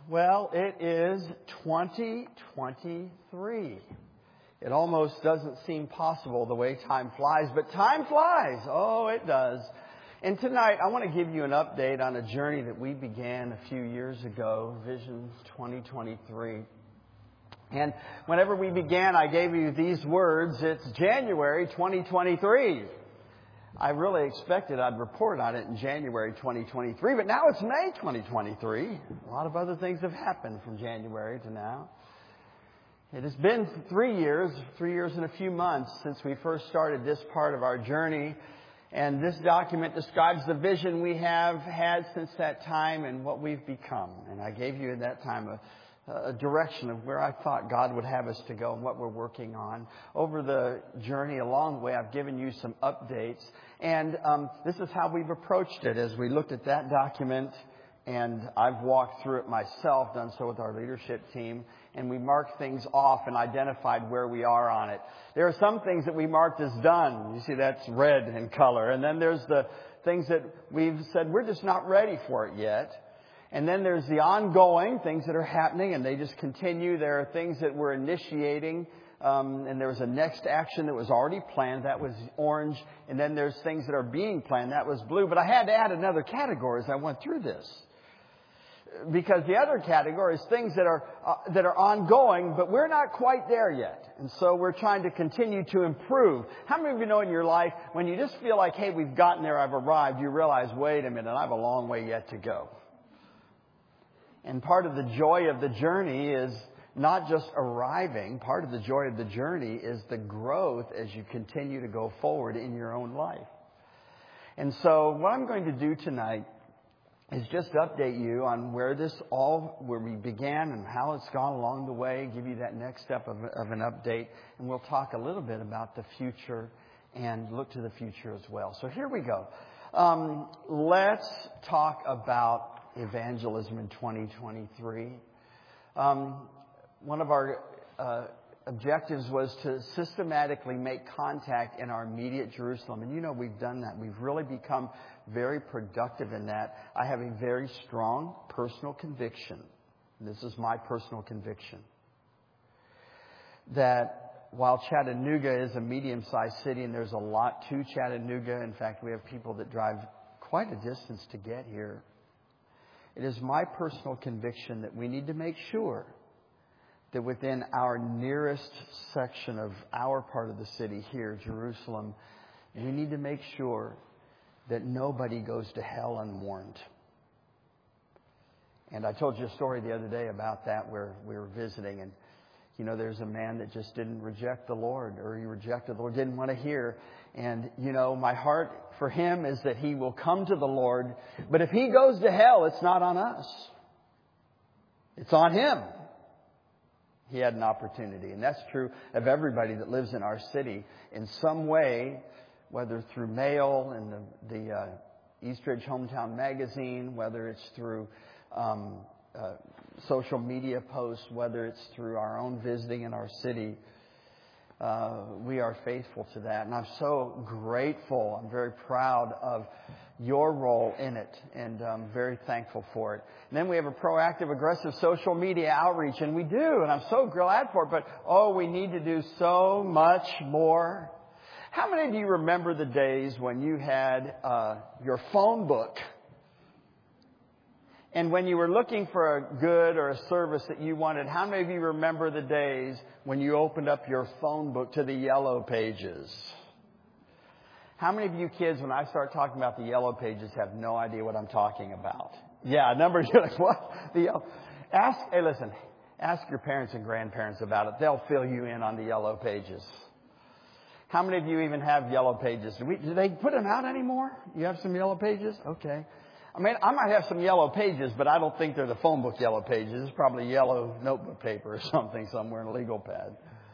Well, it is 2023. It almost doesn't seem possible the way time flies, but time flies. Oh, it does. And tonight, I want to give you an update on a journey that we began a few years ago, Vision 2023. And whenever we began, I gave you these words. It's January 2023. I really expected I'd report on it in January 2023, but now it's May 2023. A lot of other things have happened from January to now. It has been 3 years and a few months since we first started this part of our journey. And this document describes the vision we have had since that time and what we've become. And I gave you at that time a direction of where I thought God would have us to go and what we're working on. Over the journey along the way, I've given you some updates. And this is how we've approached it as we looked at that document. And I've walked through it myself, done so with our leadership team. And we marked things off and identified where we are on it. There are some things that we marked as done. You see, that's red in color. And then there's the things that we've said we're just not ready for it yet. And then there's the ongoing things that are happening, and they just continue. There are things that we're initiating, and there was a next action that was already planned. That was orange. And then there's things that are being planned. That was blue. But I had to add another category as I went through this. Because the other category is things that are ongoing, but we're not quite there yet. And so we're trying to continue to improve. How many of you know in your life, when you just feel like, hey, we've gotten there, I've arrived, you realize, wait a minute, I have a long way yet to go. And part of the joy of the journey is not just arriving. Part of the joy of the journey is the growth as you continue to go forward in your own life. And so what I'm going to do tonight is just update you on where we began and how it's gone along the way, give you that next step of an update. And we'll talk a little bit about the future and look to the future as well. So here we go. Let's talk about evangelism in 2023. One of our objectives was to systematically make contact in our immediate Jerusalem. And you know we've done that. We've really become very productive in that. I have a very strong personal conviction. This is my personal conviction. That while Chattanooga is a medium-sized city and there's a lot to Chattanooga, in fact, we have people that drive quite a distance to get here. It is my personal conviction that we need to make sure that within our nearest section of our part of the city here, Jerusalem, we need to make sure that nobody goes to hell unwarned. And I told you a story the other day about that where we were visiting, and you know, there's a man that just didn't reject the Lord, or he rejected the Lord, didn't want to hear. And, you know, my heart for him is that he will come to the Lord. But if he goes to hell, it's not on us. It's on him. He had an opportunity. And that's true of everybody that lives in our city in some way, whether through mail and the Eastridge Hometown Magazine, whether it's through social media posts, whether it's through our own visiting in our city. We are faithful to that. And I'm so grateful. I'm very proud of your role in it. And I'm very thankful for it. And then we have a proactive, aggressive social media outreach. And we do. And I'm so glad for it. But, we need to do so much more. How many of you remember the days when you had your phone book? And when you were looking for a good or a service that you wanted, how many of you remember the days when you opened up your phone book to the yellow pages? How many of you kids, when I start talking about the yellow pages, have no idea what I'm talking about? Yeah, a number of you are like, what? Ask your parents and grandparents about it. They'll fill you in on the yellow pages. How many of you even have yellow pages? Do they put them out anymore? You have some yellow pages? Okay. I mean, I might have some yellow pages, but I don't think they're the phone book yellow pages. It's probably yellow notebook paper or something somewhere in a legal pad.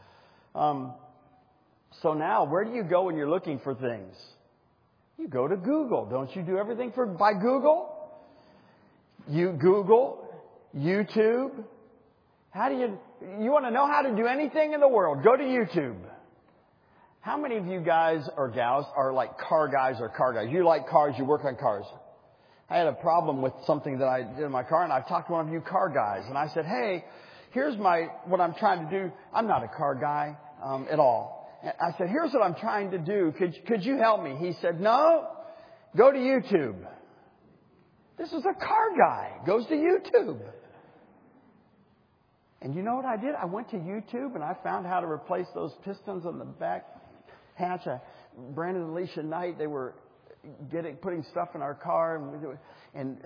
So now, where do you go when you're looking for things? You go to Google. Don't you do everything by Google? You Google, YouTube. You want to know how to do anything in the world? Go to YouTube. How many of you guys or gals are like car guys or car guys? You like cars, you work on cars. I had a problem with something that I did in my car, and I talked to one of you car guys, and I said, hey, here's what I'm trying to do. I'm not a car guy at all. I said, here's what I'm trying to do. Could you help me? He said, no, go to YouTube. This is a car guy. Goes to YouTube. And you know what I did? I went to YouTube and I found how to replace those pistons on the back hatch. Brandon and Alicia Knight, they were putting stuff in our car, and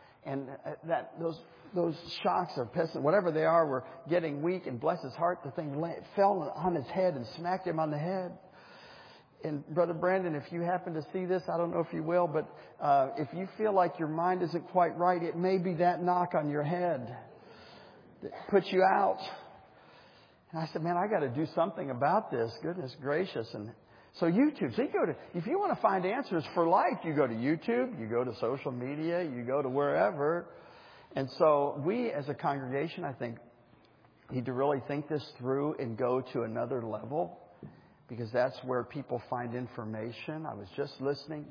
those shocks or pistons, whatever they are, were getting weak. And bless his heart, the thing fell on his head and smacked him on the head. And Brother Brandon, if you happen to see this, I don't know if you will, but if you feel like your mind isn't quite right, it may be that knock on your head that puts you out. And I said, man, I got to do something about this. Goodness gracious. And so YouTube. So if you want to find answers for life, you go to YouTube, you go to social media, you go to wherever. And so we as a congregation, I think, need to really think this through and go to another level, because that's where people find information. I was just listening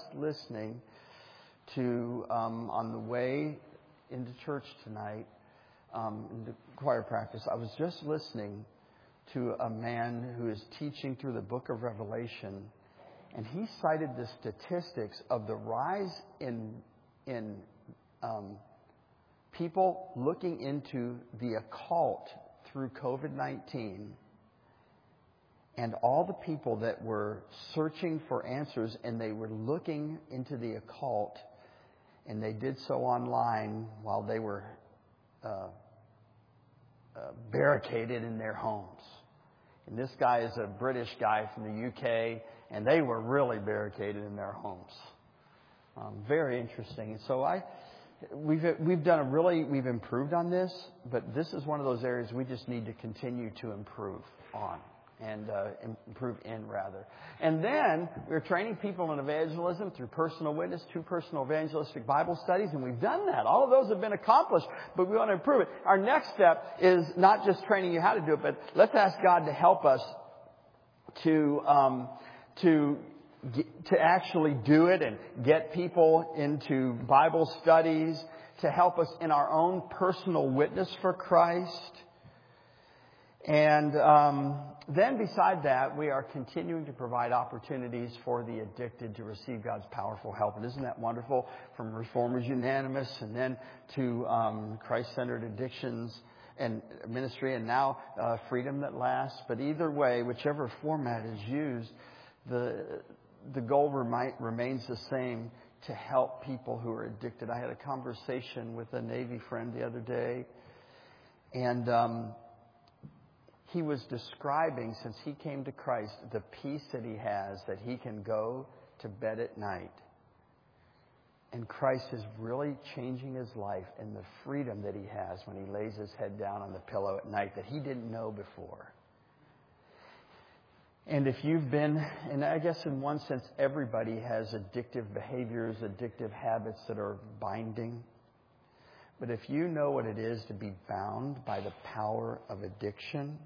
to, on the way into church tonight, in the choir practice, I was just listening to a man who is teaching through the book of Revelation, and he cited the statistics of the rise in people looking into the occult through COVID-19, and all the people that were searching for answers, and they were looking into the occult, and they did so online while they were barricaded in their homes. And this guy is a British guy from the UK, and they were really barricaded in their homes. Very interesting. And so we've improved on this, but this is one of those areas we just need to continue to improve on. And improve in, rather. And then we're training people in evangelism through personal witness, 2 personal evangelistic Bible studies, and we've done that. All of those have been accomplished, but we want to improve it. Our next step is not just training you how to do it, but let's ask God to help us to actually do it and get people into Bible studies, to help us in our own personal witness for Christ. And then beside that, we are continuing to provide opportunities for the addicted to receive God's powerful help. And isn't that wonderful? From Reformers Unanimous, and then to Christ-Centered Addictions and Ministry, and now Freedom That Lasts. But either way, whichever format is used, the goal remains the same: to help people who are addicted. I had a conversation with a Navy friend the other day, and he was describing, since he came to Christ, the peace that he has, that he can go to bed at night. And Christ is really changing his life, and the freedom that he has when he lays his head down on the pillow at night that he didn't know before. And if you've been, and I guess in one sense everybody has addictive behaviors, addictive habits that are binding. But if you know what it is to be bound by the power of addiction,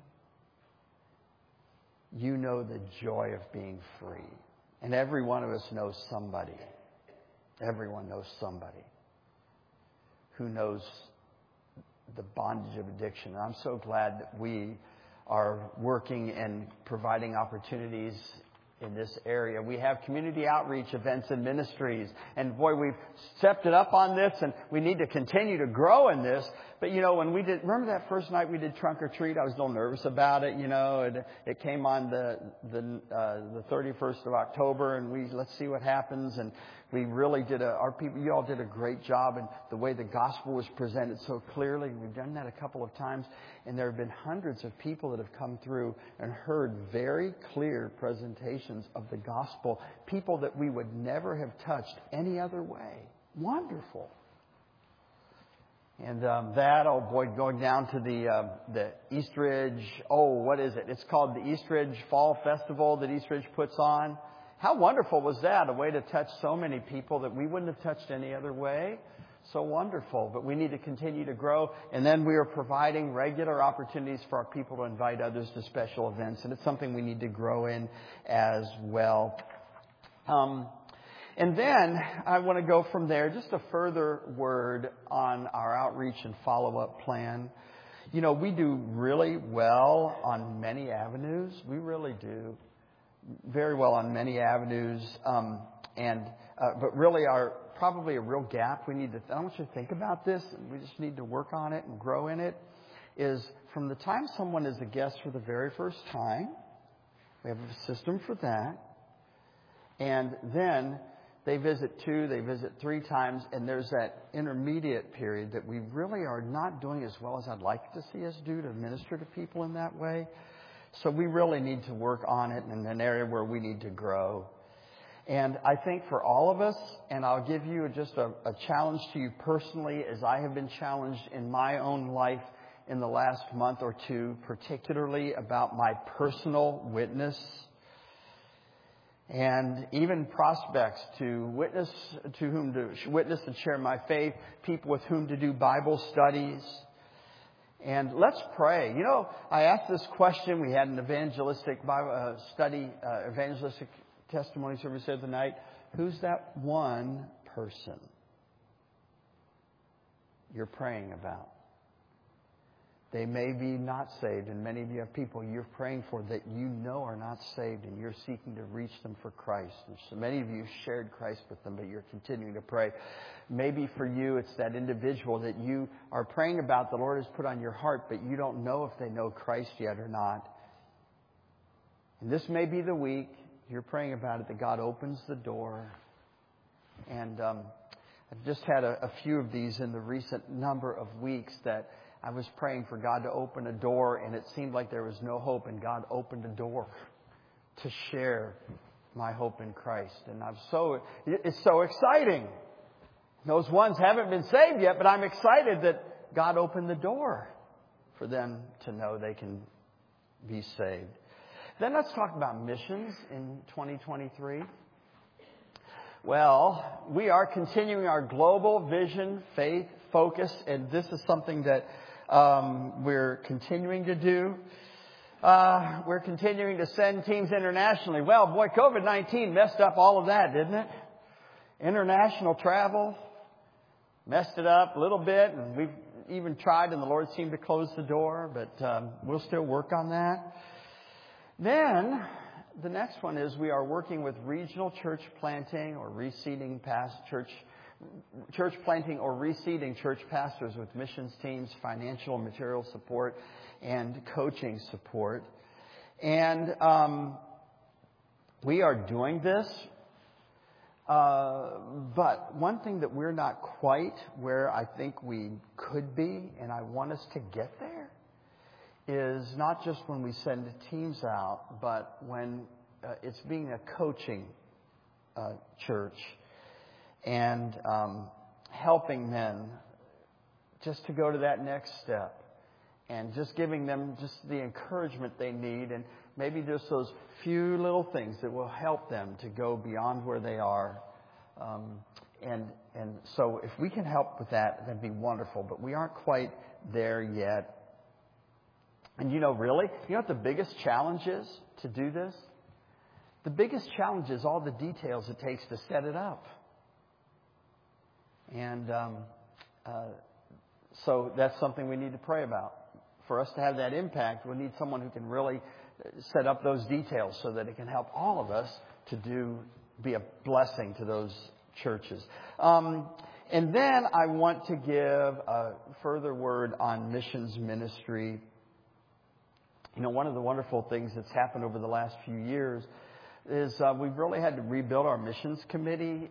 you know the joy of being free. And every one of us knows somebody. Everyone knows somebody who knows the bondage of addiction. And I'm so glad that we are working and providing opportunities in this area. We have community outreach events and ministries. And boy, we've stepped it up on this, and we need to continue to grow in this. But, you know, when we did, remember that first night we did Trunk or Treat? I was a little nervous about it, you know. It came on the 31st of October, and let's see what happens. And we really did you all did a great job in the way the gospel was presented so clearly. We've done that a couple of times, and there have been hundreds of people that have come through and heard very clear presentations of the gospel. People that we would never have touched any other way. Wonderful. And going down to the Eastridge, what is it? It's called the Eastridge Fall Festival that Eastridge puts on. How wonderful was that? A way to touch so many people that we wouldn't have touched any other way. So wonderful. But we need to continue to grow. And then we are providing regular opportunities for our people to invite others to special events. And it's something we need to grow in as well. And then I want to go from there, just a further word on our outreach and follow-up plan. You know, we do really well on many avenues. We really do very well on many avenues. But really probably a real gap I want you to think about this, and we just need to work on it and grow in it, is from the time someone is a guest for the very first time, we have a system for that, and then they visit 2, they visit 3 times, and there's that intermediate period that we really are not doing as well as I'd like to see us do to minister to people in that way. So we really need to work on it in an area where we need to grow. And I think for all of us, and I'll give you just a challenge to you personally, as I have been challenged in my own life in the last month or 2, particularly about my personal witness, and even prospects to witness and share my faith, people with whom to do Bible studies. And let's pray. You know, I asked this question. We had an evangelistic Bible evangelistic testimony service the other night. Who's that one person you're praying about? They may be not saved, and many of you have people you're praying for that you know are not saved, and you're seeking to reach them for Christ. And so many of you shared Christ with them, but you're continuing to pray. Maybe for you, it's that individual that you are praying about, the Lord has put on your heart, but you don't know if they know Christ yet or not. And this may be the week you're praying about it, that God opens the door. And I've just had a few of these in the recent number of weeks that I was praying for God to open a door, and it seemed like there was no hope, and God opened a door to share my hope in Christ. And it's so exciting. Those ones haven't been saved yet, but I'm excited that God opened the door for them to know they can be saved. Then let's talk about missions in 2023. Well, we are continuing our global vision, faith, focus, and this is something that we're continuing to do. We're continuing to send teams internationally. Well, boy, COVID-19 messed up all of that, didn't it? International travel messed it up a little bit, and we've even tried, and the Lord seemed to close the door, but we'll still work on that. Then the next one is we are working with regional church planting or reseeding church planting or reseeding church pastors with missions teams, financial and material support, and coaching support. And we are doing this. But one thing that we're not quite where I think we could be, and I want us to get there, is not just when we send teams out, but when it's being a coaching church and helping men just to go to that next step and just giving them just the encouragement they need, and maybe just those few little things that will help them to go beyond where they are. And so if we can help with that, that'd be wonderful. But we aren't quite there yet. And you know what the biggest challenge is to do this? The biggest challenge is all the details it takes to set it up. And so that's something we need to pray about. For us to have that impact, we need someone who can really set up those details so that it can help all of us to be a blessing to those churches. And then I want to give a further word on missions ministry. You know, one of the wonderful things that's happened over the last few years is we've really had to rebuild our missions committee.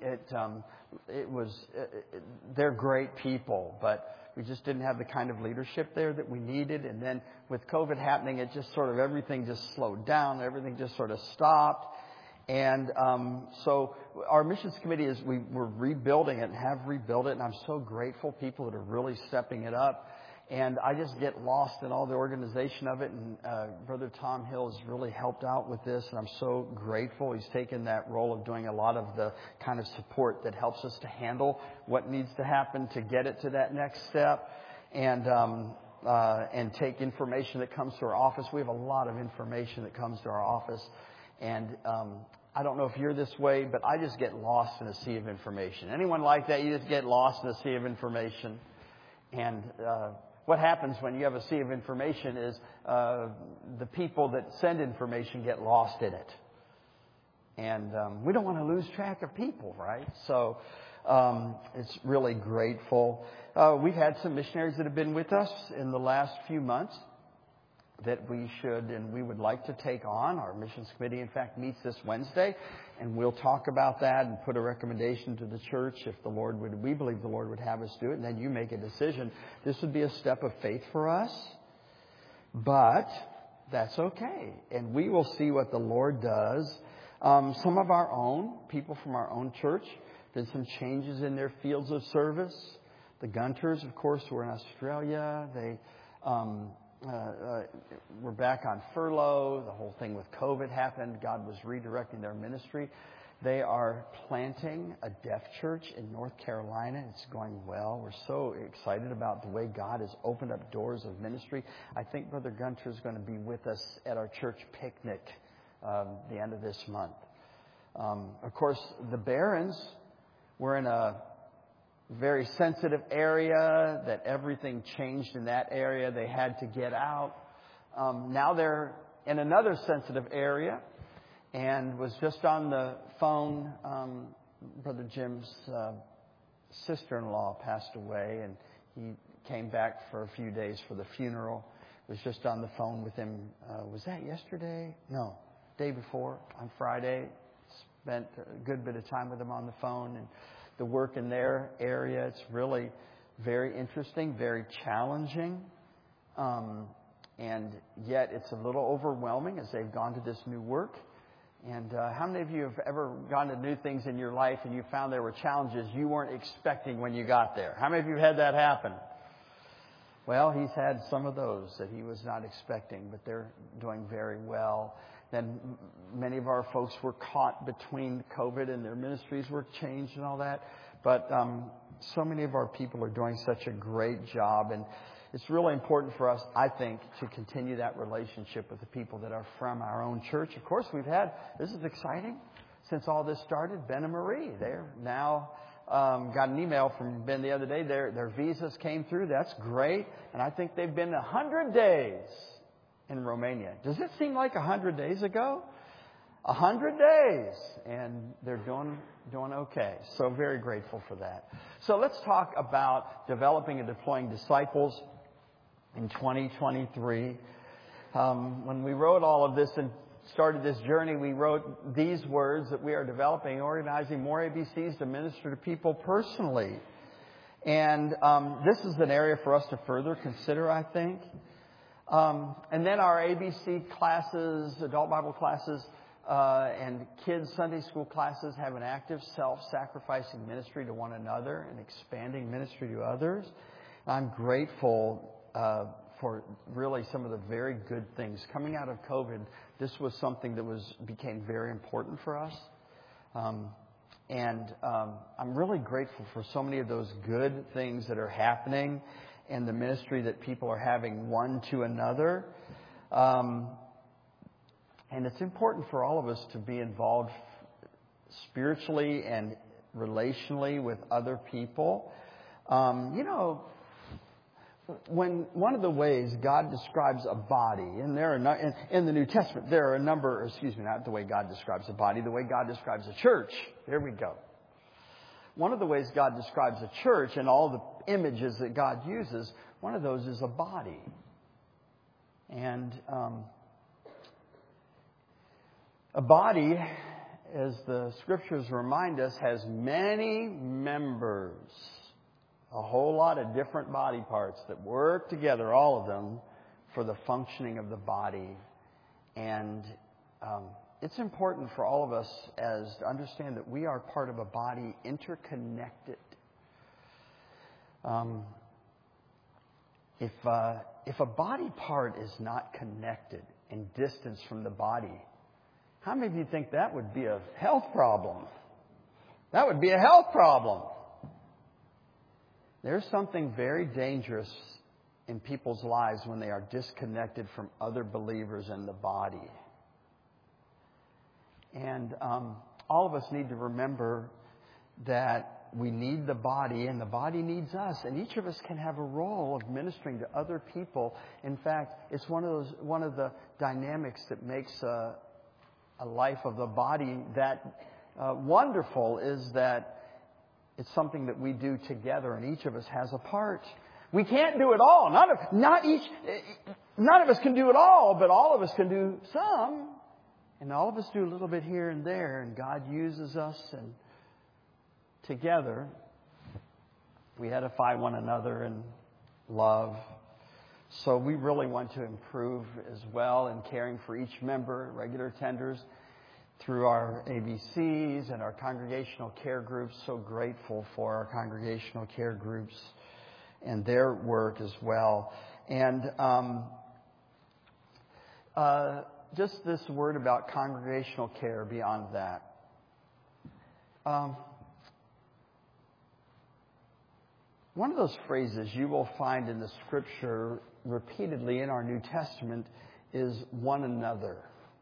They're great people, but we just didn't have the kind of leadership there that we needed. And then with COVID happening, it just sort of everything just slowed down. Everything just sort of stopped. And so our missions committee we're rebuilding it and have rebuilt it. And I'm so grateful people that are really stepping it up. And I just get lost in all the organization of it. And Brother Tom Hill has really helped out with this. And I'm so grateful. He's taken that role of doing a lot of the kind of support that helps us to handle what needs to happen to get it to that next step. And take information that comes to our office. We have a lot of information that comes to our office. And I don't know if you're this way, but I just get lost in a sea of information. Anyone like that? You just get lost in a sea of information. And what happens when you have a sea of information is the people that send information get lost in it. And we don't want to lose track of people, right? So it's really grateful. We've had some missionaries that have been with us in the last few months that we should and we would like to take on. Our missions committee, in fact, meets this Wednesday, and we'll talk about that and put a recommendation to the church if the Lord would, we believe the Lord would have us do it, and then you make a decision. This would be a step of faith for us, but that's okay, and we will see what the Lord does. Some of our own, people from our own church, did some changes in their fields of service. The Gunters, of course, were in Australia. They were back on furlough. The whole thing with COVID happened. God was redirecting their ministry. They are planting a deaf church in North Carolina. It's going well. We're so excited about the way God has opened up doors of ministry. I think Brother Gunter is going to be with us at our church picnic the end of this month. Of course, the Barons were in a very sensitive area, that everything changed in that area. They had to get out. Now they're in another sensitive area, and was just on the phone. Brother Jim's sister-in-law passed away, and he came back for a few days for the funeral. Was just on the phone with him. Was that yesterday? No, day before, on Friday. Spent a good bit of time with him on the phone, and the work in their area. It's really very interesting, very challenging, and yet it's a little overwhelming as they've gone to this new work. And how many of you have ever gone to new things in your life and you found there were challenges you weren't expecting when you got there? How many of you had that happen? Well, he's had some of those that he was not expecting, but they're doing very well. Then many of our folks were caught between COVID and their ministries were changed and all that. But so many of our people are doing such a great job. And it's really important for us, I think, to continue that relationship with the people that are from our own church. Of course, this is exciting, since all this started, Ben and Marie. They're now got an email from Ben the other day. Their visas came through. That's great. And I think they've been 100 days in Romania. Does it seem like 100 days ago? 100 days. And they're doing okay. So very grateful for that. So let's talk about developing and deploying disciples in 2023. When we wrote all of this and started this journey, we wrote these words that we are developing and organizing more ABCs to minister to people personally. And this is an area for us to further consider, I think. And then our ABC classes, adult Bible classes, and kids' Sunday school classes have an active self-sacrificing ministry to one another and expanding ministry to others. I'm grateful for really some of the very good things. Coming out of COVID, this was something that became very important for us. And I'm really grateful for so many of those good things that are happening and the ministry that people are having one to another. And it's important for all of us to be involved spiritually and relationally with other people. When one of the ways God describes a body, and there are in the New Testament, there are a number, not the way God describes a body, the way God describes a church. There we go. One of the ways God describes a church and all the images that God uses, one of those is a body. And a body, as the scriptures remind us, has many members. A whole lot of different body parts that work together, all of them, for the functioning of the body. And it's important for all of us to understand that we are part of a body, interconnected. If a body part is not connected and distanced from the body, how many of you think that would be a health problem? That would be a health problem. There's something very dangerous in people's lives when they are disconnected from other believers in the body. And all of us need to remember that we need the body, and the body needs us. And each of us can have a role of ministering to other people. In fact, it's one of the dynamics that makes a life of the body that wonderful, is that it's something that we do together, and each of us has a part. We can't do it all. None of us can do it all, but all of us can do some. And all of us do a little bit here and there, and God uses us, and together we edify one another in love. So we really want to improve as well in caring for each member, regular attenders, through our ABCs and our congregational care groups. So grateful for our congregational care groups and their work as well. And just this word about congregational care beyond that. One of those phrases you will find in the Scripture repeatedly in our New Testament is one another.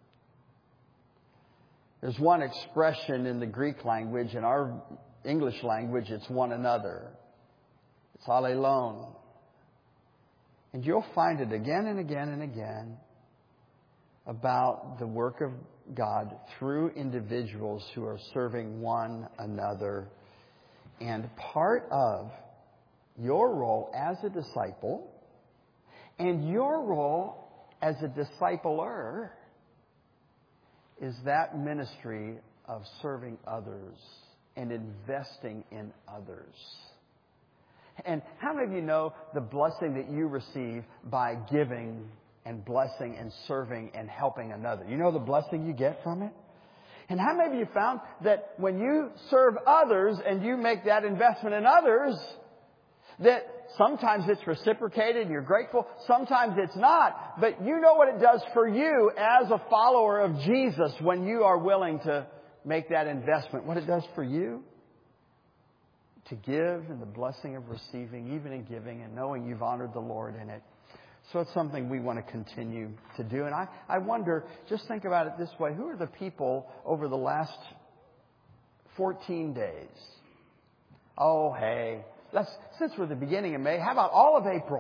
There's one expression in the Greek language. In our English language, it's one another. It's allelon. And you'll find it again and again and again about the work of God through individuals who are serving one another. And part of your role as a disciple and your role as a discipler is that ministry of serving others and investing in others. And how many of you know the blessing that you receive by giving and blessing and serving and helping another? You know the blessing you get from it? And how many of you found that when you serve others and you make that investment in others, that sometimes it's reciprocated and you're grateful, sometimes it's not, but you know what it does for you as a follower of Jesus when you are willing to make that investment, what it does for you to give and the blessing of receiving, even in giving, and knowing you've honored the Lord in it. So it's something we want to continue to do. And I wonder, just think about it this way, who are the people over the last 14 days? Oh, hey, since we're at the beginning of May, how about all of April?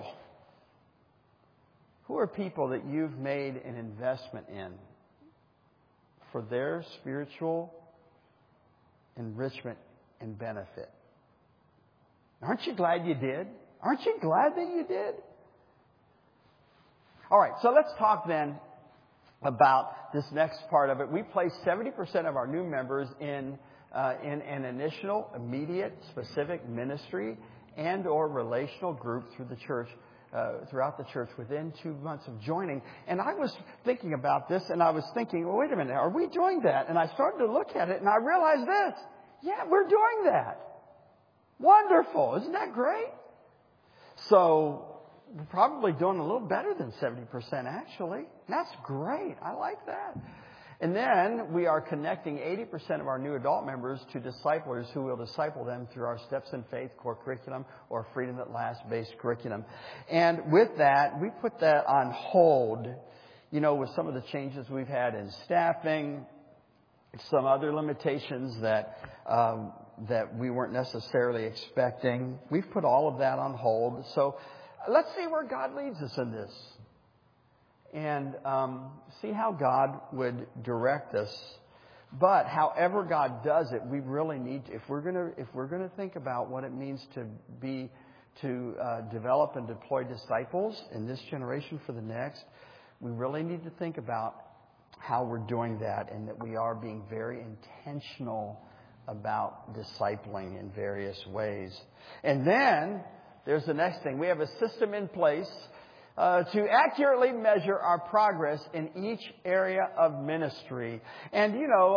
Who are people that you've made an investment in for their spiritual enrichment and benefit? Aren't you glad you did? Aren't you glad that you did? All right, so let's talk then about this next part of it. We place 70% of our new members in an initial, immediate, specific ministry and or relational group through the church, throughout the church within 2 months of joining. And I was thinking about this, and I was thinking, well, wait a minute, are we doing that? And I started to look at it, and I realized this. Yeah, we're doing that. Wonderful. Isn't that great? So we're probably doing a little better than 70%, actually. That's great. I like that. And then we are connecting 80% of our new adult members to disciplers who will disciple them through our Steps in Faith core curriculum or Freedom at Last based curriculum. And with that, we put that on hold, with some of the changes we've had in staffing, some other limitations that we weren't necessarily expecting. We've put all of that on hold. So let's see where God leads us in this. And see how God would direct us. But however God does it, we really need to, if we're going to think about what it means to develop and deploy disciples in this generation for the next, we really need to think about how we're doing that, and that we are being very intentional about discipling in various ways. And then there's the next thing. We have a system in place to accurately measure our progress in each area of ministry. And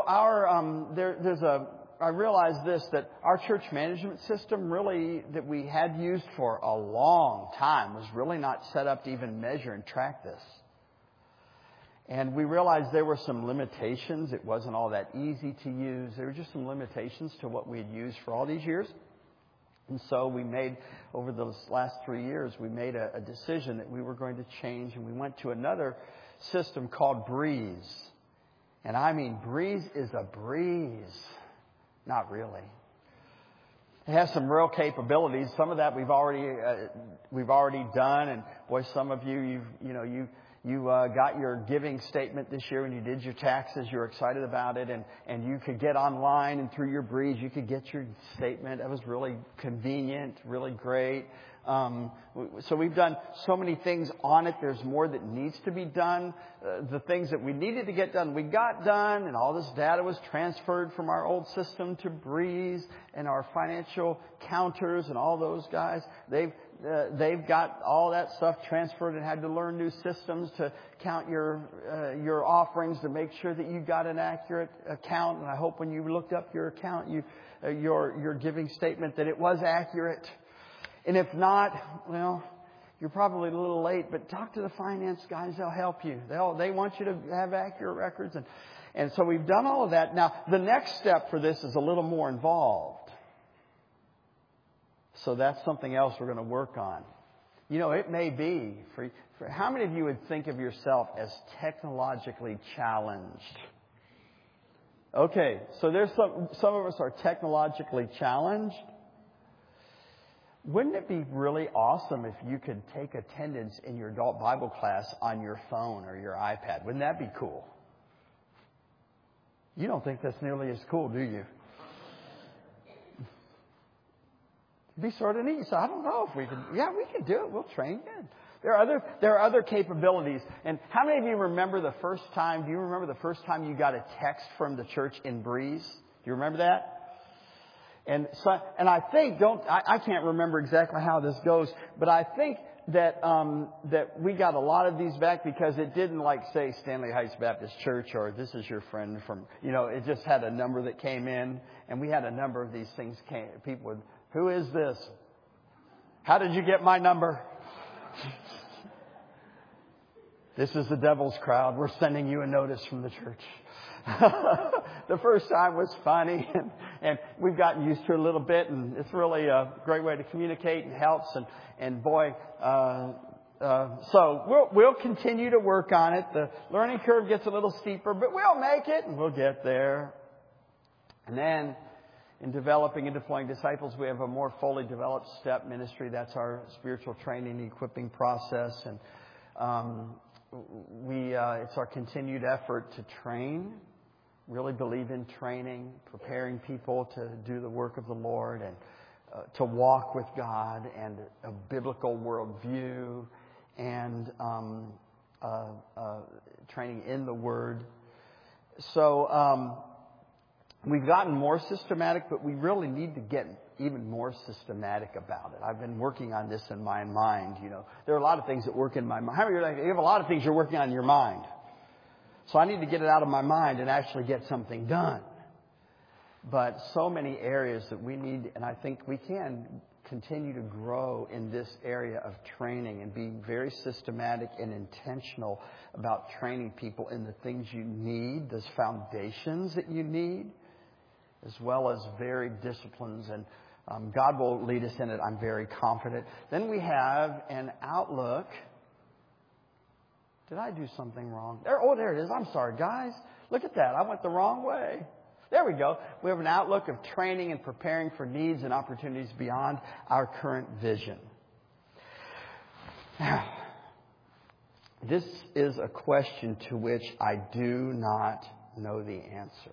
I realized this, that our church management system really that we had used for a long time was really not set up to even measure and track this. And we realized there were some limitations. It wasn't all that easy to use. There were just some limitations to what we had used for all these years. And so we made, over those last 3 years, we made a decision that we were going to change. And we went to another system called Breeze. And I mean, breeze is a breeze. Not really. It has some real capabilities. Some of that we've already done. And boy, some of you, you got your giving statement this year when you did your taxes. You're excited about it, and you could get online and through your Breeze, you could get your statement. That was really convenient, really great. So we've done so many things on it. There's more that needs to be done. The things that we needed to get done, we got done, and all this data was transferred from our old system to Breeze, and our financial counters and all those guys, they've got all that stuff transferred and had to learn new systems to count your offerings to make sure that you got an accurate account. And I hope when you looked up your account, your giving statement, that it was accurate. And if not, well, you're probably a little late, but talk to the finance guys. They'll help you. They want you to have accurate records. And so we've done all of that. Now, the next step for this is a little more involved. So that's something else we're going to work on. It may be for how many of you would think of yourself as technologically challenged? Okay, so there's some of us are technologically challenged. Wouldn't it be really awesome if you could take attendance in your adult Bible class on your phone or your iPad? Wouldn't that be cool? You don't think that's nearly as cool, do you? It'd be sort of neat. So I don't know if we can. Yeah, we can do it. We'll train you. There are other capabilities. And how many of you remember the first time? Do you remember the first time you got a text from the church in Breeze? Do you remember that? And I think I can't remember exactly how this goes, but I think that we got a lot of these back because it didn't say Stanley Heights Baptist Church or this is your friend from, it just had a number that came in, and we had a number of these things people would, who is this? How did you get my number? This is the devil's crowd. We're sending you a notice from the church. The first time was funny, and we've gotten used to it a little bit, and it's really a great way to communicate and helps. And boy, so we'll continue to work on it. The learning curve gets a little steeper, but we'll make it, and we'll get there. And then, in developing and deploying disciples, we have a more fully developed STEP ministry. That's our spiritual training and equipping process, and it's our continued effort to train. Really believe in training, preparing people to do the work of the Lord and to walk with God and a biblical worldview and training in the Word. So we've gotten more systematic, but we really need to get even more systematic about it. I've been working on this in my mind. There are a lot of things that work in my mind. How many of you have a lot of things you're working on in your mind? So I need to get it out of my mind and actually get something done. But so many areas that we need, and I think we can continue to grow in this area of training and be very systematic and intentional about training people in the things you need, those foundations that you need, as well as varied disciplines. And God will lead us in it, I'm very confident. Then we have an outlook. Did I do something wrong? There it is. I'm sorry, guys. Look at that. I went the wrong way. There we go. We have an outlook of training and preparing for needs and opportunities beyond our current vision. Now, this is a question to which I do not know the answer.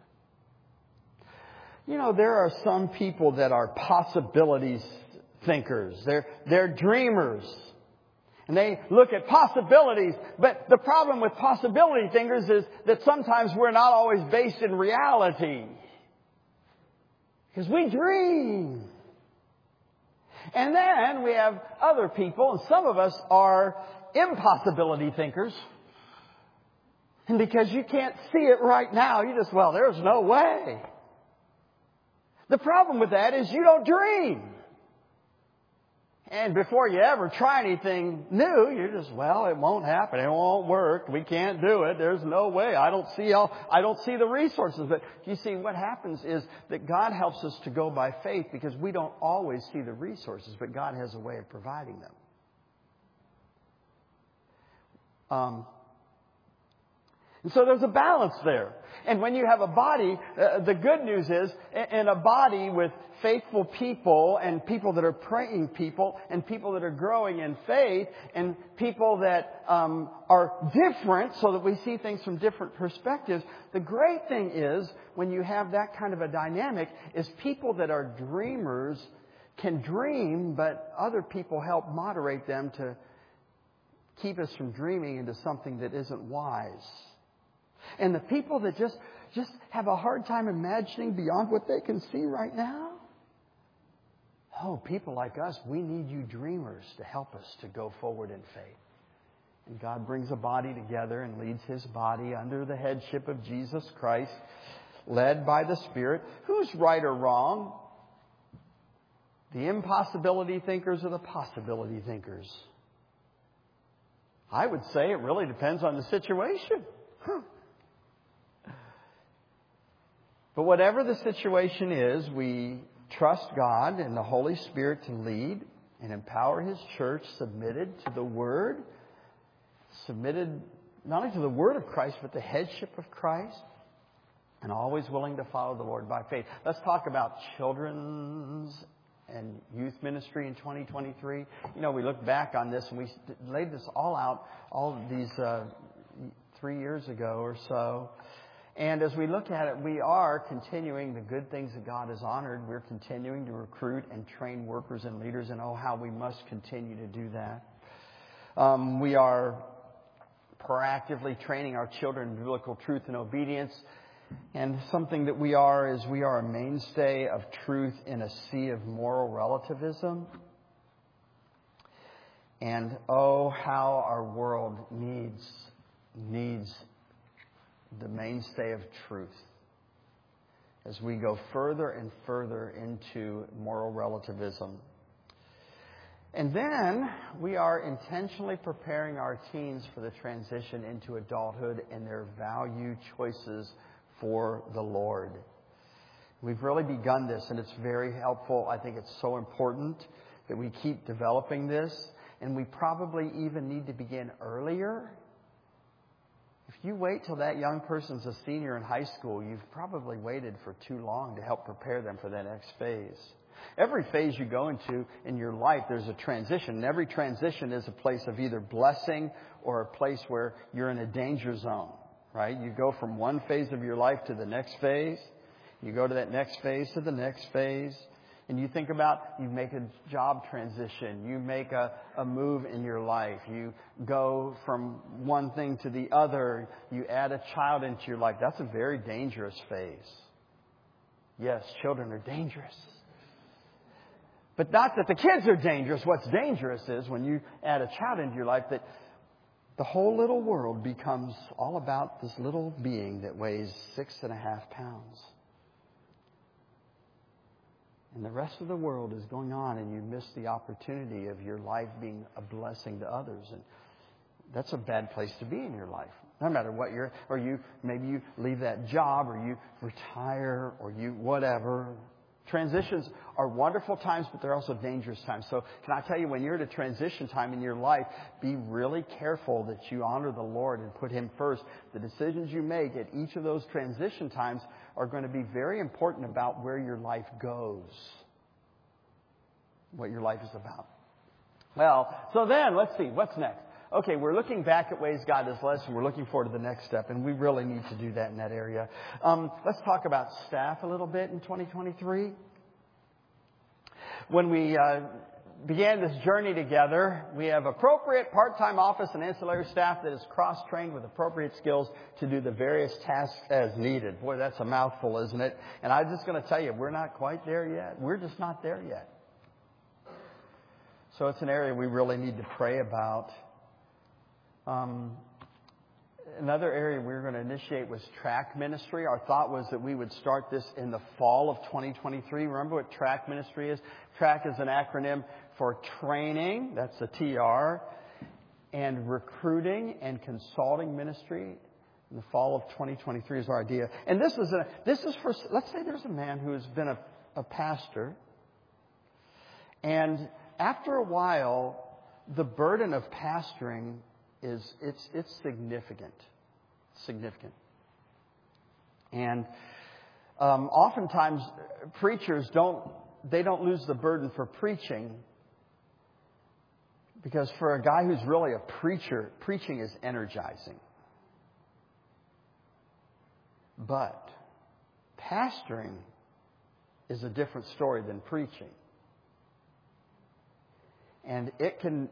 There are some people that are possibilities thinkers. They're dreamers. And they look at possibilities. But the problem with possibility thinkers is that sometimes we're not always based in reality. Because we dream. And then we have other people, and some of us are impossibility thinkers. And because you can't see it right now, there's no way. The problem with that is you don't dream. And before you ever try anything new, you're just, it won't happen. It won't work. We can't do it. There's no way. I don't see the resources. But you see, what happens is that God helps us to go by faith because we don't always see the resources, but God has a way of providing them. And so there's a balance there. And when you have a body, the good news is, in a body with faithful people and people that are praying people and people that are growing in faith and people that are different so that we see things from different perspectives, the great thing is when you have that kind of a dynamic is people that are dreamers can dream, but other people help moderate them to keep us from dreaming into something that isn't wise. And the people that just have a hard time imagining beyond what they can see right now. Oh, people like us, we need you dreamers to help us to go forward in faith. And God brings a body together and leads His body under the headship of Jesus Christ, led by the Spirit. Who's right or wrong? The impossibility thinkers or the possibility thinkers? I would say it really depends on the situation. But whatever the situation is, we trust God and the Holy Spirit to lead and empower His church, submitted to the Word, submitted not only to the Word of Christ, but the headship of Christ, and always willing to follow the Lord by faith. Let's talk about children's and youth ministry in 2023. You know, we look back on this and we laid this all out, all of these 3 years ago or so. And as we look at it, we are continuing the good things that God has honored. We're continuing to recruit and train workers and leaders, and oh, how we must continue to do that. We are proactively training our children in biblical truth and obedience. And something that we are is we are a mainstay of truth in a sea of moral relativism. And oh, how our world needs the mainstay of truth as we go further and further into moral relativism. And then we are intentionally preparing our teens for the transition into adulthood and their value choices for the Lord. We've really begun this, and it's very helpful. I think it's so important that we keep developing this, and we probably even need to begin earlier. If you wait till that young person's a senior in high school, you've probably waited for too long to help prepare them for that next phase. Every phase you go into in your life, there's a transition. And every transition is a place of either blessing or a place where you're in a danger zone, right? You go from one phase of your life to the next phase. You go to that next phase to the next phase. And you think about, you make a job transition. You make a move in your life. You go from one thing to the other. You add a child into your life. That's a very dangerous phase. Yes, children are dangerous. But not that the kids are dangerous. What's dangerous is when you add a child into your life that the whole little world becomes all about this little being that weighs 6.5 pounds. And the rest of the world is going on, and you miss the opportunity of your life being a blessing to others. And that's a bad place to be in your life. No matter what maybe you leave that job, or you retire, or you whatever. Transitions are wonderful times, but they're also dangerous times. So can I tell you, when you're at a transition time in your life, be really careful that you honor the Lord and put Him first. The decisions you make at each of those transition times are going to be very important about where your life goes, what your life is about. Well, so then, let's see, what's next? Okay, we're looking back at ways God has led us, and we're looking forward to the next step, and we really need to do that in that area. Let's talk about staff a little bit in 2023. When we began this journey together, we have appropriate part-time office and ancillary staff that is cross-trained with appropriate skills to do the various tasks as needed. Boy, that's a mouthful, isn't it? And I'm just going to tell you, we're not quite there yet. We're just not there yet. So it's an area we really need to pray about. Another area we were going to initiate was track ministry. Our thought was that we would start this in the fall of 2023. Remember what track ministry is? Track is an acronym for training, that's the TR, and recruiting and consulting ministry. In the fall of 2023 is our idea. And this is for, let's say there's a man who has been a pastor, and after a while, the burden of pastoring it's significant. significant. And oftentimes preachers don't lose the burden for preaching, because for a guy who's really a preacher, preaching is energizing. But pastoring is a different story than preaching. And can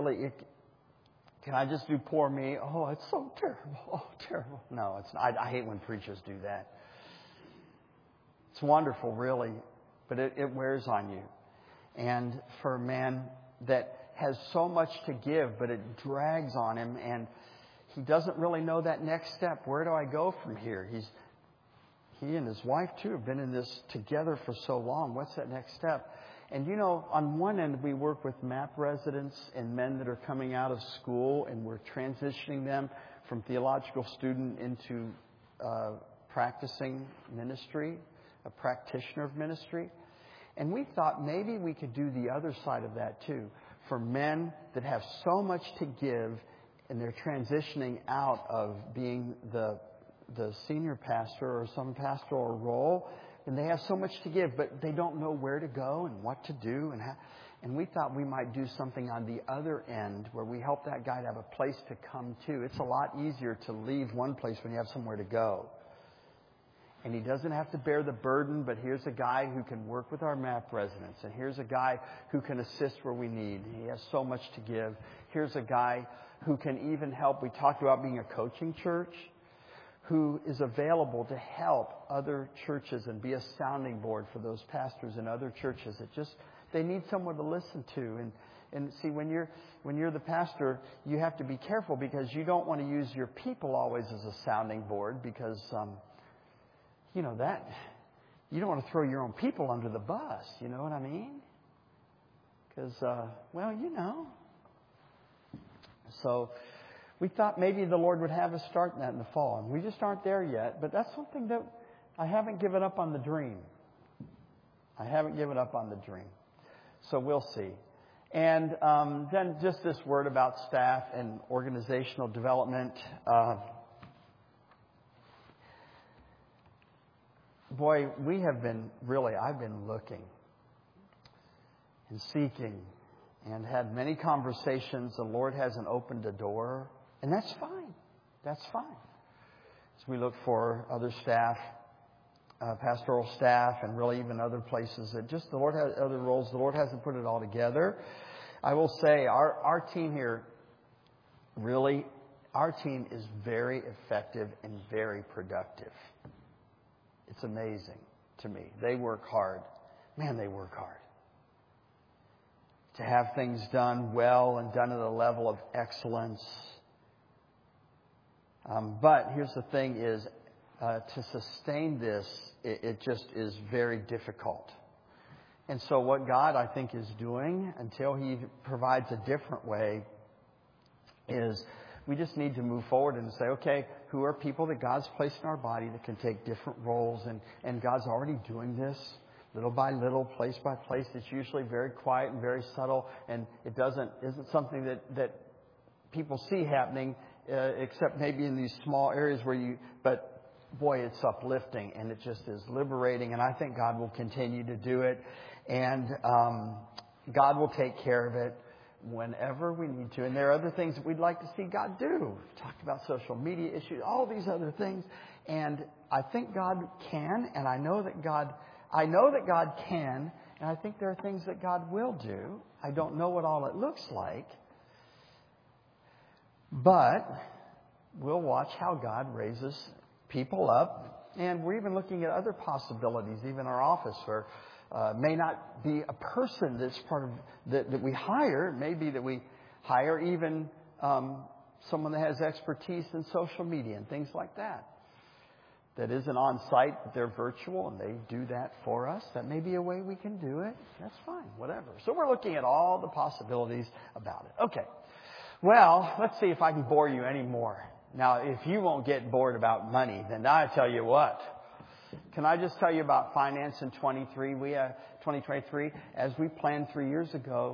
I just do poor me? Oh, it's so terrible. Oh, terrible. No, it's not. I hate when preachers do that. It's wonderful, really, but it wears on you. And for a man that has so much to give, but it drags on him, and he doesn't really know that next step. Where do I go from here? He and his wife, too, have been in this together for so long. What's that next step? And, on one end, we work with MAP residents and men that are coming out of school, and we're transitioning them from theological student into practicing ministry, a practitioner of ministry. And we thought maybe we could do the other side of that, too, for men that have so much to give, and they're transitioning out of being the senior pastor or some pastoral role, and they have so much to give, but they don't know where to go and what to do and how. And we thought we might do something on the other end where we help that guy to have a place to come to. It's a lot easier to leave one place when you have somewhere to go. And he doesn't have to bear the burden, but here's a guy who can work with our MAP residents. And here's a guy who can assist where we need. He has so much to give. Here's a guy who can even help. We talked about being a coaching church, who is available to help other churches and be a sounding board for those pastors in other churches. They need someone to listen to. And see, when you're the pastor, you have to be careful, because you don't want to use your people always as a sounding board, because that you don't want to throw your own people under the bus. You know what I mean? Because So we thought maybe the Lord would have us start that in the fall. And we just aren't there yet. But that's something that I haven't given up on the dream. So we'll see. And then just this word about staff and organizational development. I've been looking and seeking and had many conversations. The Lord hasn't opened a door, and that's fine. As we look for other staff, pastoral staff, and really even other places that just the Lord has other roles. The Lord hasn't put it all together. I will say our team here, really, our team is very effective and very productive. It's amazing to me. They work hard. Man, they work hard to have things done well and done at a level of excellence. But here's the thing is, to sustain this, it just is very difficult. And so what God, I think, is doing, until He provides a different way, is we just need to move forward and say, okay, who are people that God's placed in our body that can take different roles? And God's already doing this little by little, place by place. It's usually very quiet and very subtle, and it isn't something that people see happening, except maybe in these small areas but boy, it's uplifting, and it just is liberating, and I think God will continue to do it, and God will take care of it whenever we need to. And there are other things that we'd like to see God do. We've talked about social media issues, all these other things. And I think God can, and I know that God can, and I think there are things that God will do. I don't know what all it looks like. But we'll watch how God raises people up. And we're even looking at other possibilities, even our office, where may not be a person that's part of that we hire. It may be that we hire even someone that has expertise in social media and things like that. That isn't on site, but they're virtual, and they do that for us. That may be a way we can do it. That's fine, whatever. So we're looking at all the possibilities about it. Okay. Well, let's see if I can bore you any more. Now, if you won't get bored about money, then I tell you what. Can I just tell you about finance in 2023? 2023, as we planned 3 years ago,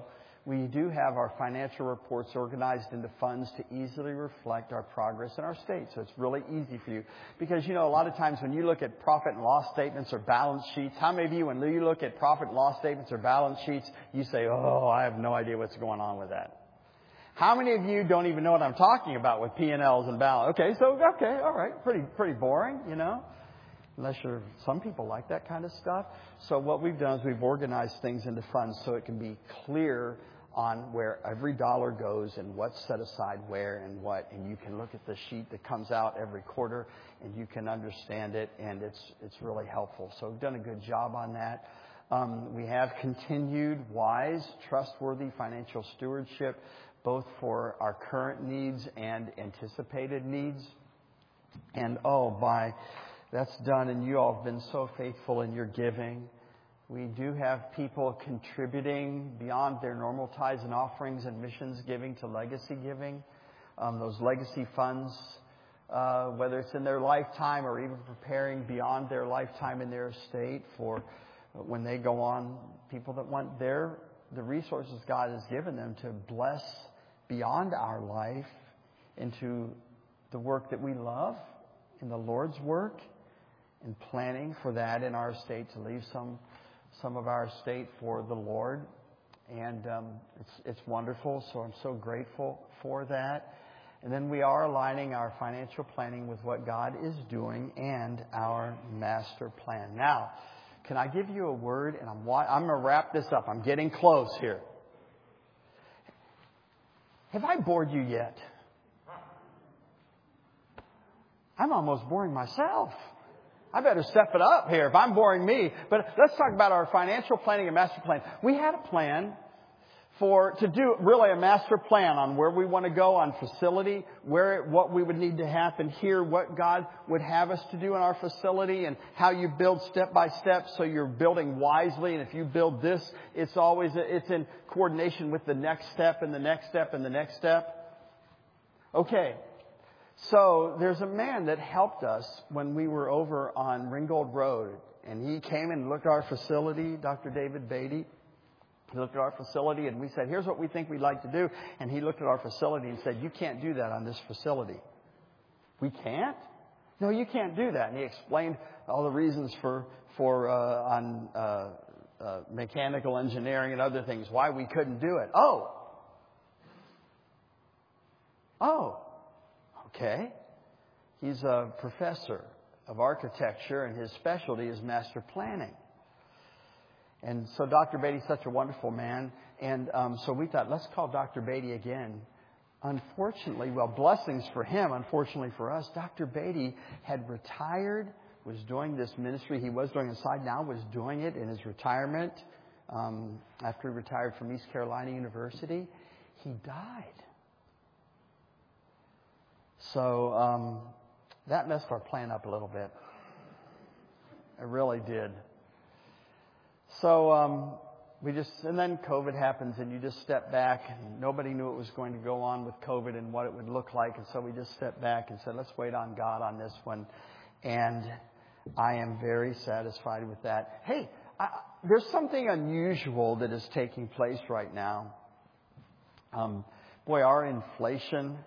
we do have our financial reports organized into funds to easily reflect our progress in our state. So it's really easy for you. Because, a lot of times when you look at profit and loss statements or balance sheets, how many of you, when you look at profit and loss statements or balance sheets, you say, oh, I have no idea what's going on with that? How many of you don't even know what I'm talking about with P&Ls and balance? Okay, all right, pretty boring, Unless some people like that kind of stuff. So what we've done is we've organized things into funds so it can be clear on where every dollar goes and what's set aside where and what. And you can look at the sheet that comes out every quarter and you can understand it, and it's really helpful. So we've done a good job on that. We have continued wise, trustworthy financial stewardship, both for our current needs and anticipated needs. And that's done, and you all have been so faithful in your giving. We do have people contributing beyond their normal tithes and offerings and missions giving to legacy giving. Those legacy funds, whether it's in their lifetime or even preparing beyond their lifetime in their estate for when they go on, people that want the resources God has given them to bless beyond our life into the work that we love, in the Lord's work, and planning for that in our estate, to leave some of our estate for the Lord. And it's wonderful, so I'm so grateful for that. And then we are aligning our financial planning with what God is doing and our master plan. Now, can I give you a word? And I'm going to wrap this up. I'm getting close here. Have I bored you yet? I'm almost boring myself. I better step it up here if I'm boring me. But let's talk about our financial planning and master plan. We had a plan to do really a master plan on where we want to go on facility, what we would need to happen here, what God would have us to do in our facility, and how you build step by step so you're building wisely. And if you build this, it's in coordination with the next step and the next step and the next step. Okay. So there's a man that helped us when we were over on Ringgold Road, and he came and looked at our facility, Dr. David Beatty. He looked at our facility, and we said, here's what we think we'd like to do. And he looked at our facility and said, you can't do that on this facility. We can't? No, you can't do that. And he explained all the reasons for mechanical engineering and other things, why we couldn't do it. Oh. Okay. He's a professor of architecture, and his specialty is master planning. And so Dr. Beatty's such a wonderful man. And so we thought, let's call Dr. Beatty again. Unfortunately, blessings for him. Unfortunately for us, Dr. Beatty had retired, was doing this ministry. He was doing it aside, now was doing it in his retirement. After he retired from East Carolina University, he died. So that messed our plan up a little bit. It really did. So and then COVID happens, and you just step back, and nobody knew what was going to go on with COVID and what it would look like. And so we just stepped back and said, let's wait on God on this one. And I am very satisfied with that. Hey, there's something unusual that is taking place right now. Our inflation,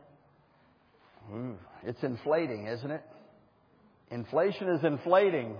it's inflating, isn't it? Inflation is inflating.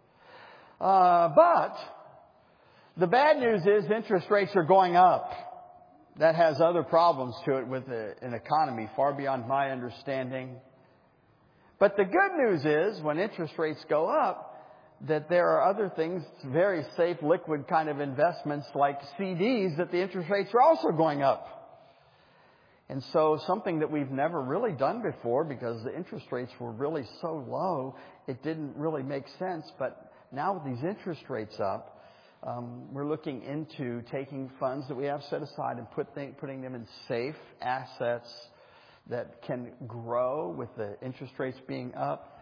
But the bad news is interest rates are going up. That has other problems to it with an economy far beyond my understanding. But the good news is when interest rates go up, that there are other things, very safe, liquid kind of investments like CDs, that the interest rates are also going up. And so something that we've never really done before, because the interest rates were really so low, it didn't really make sense. But now with these interest rates up, we're looking into taking funds that we have set aside and putting them in safe assets that can grow with the interest rates being up.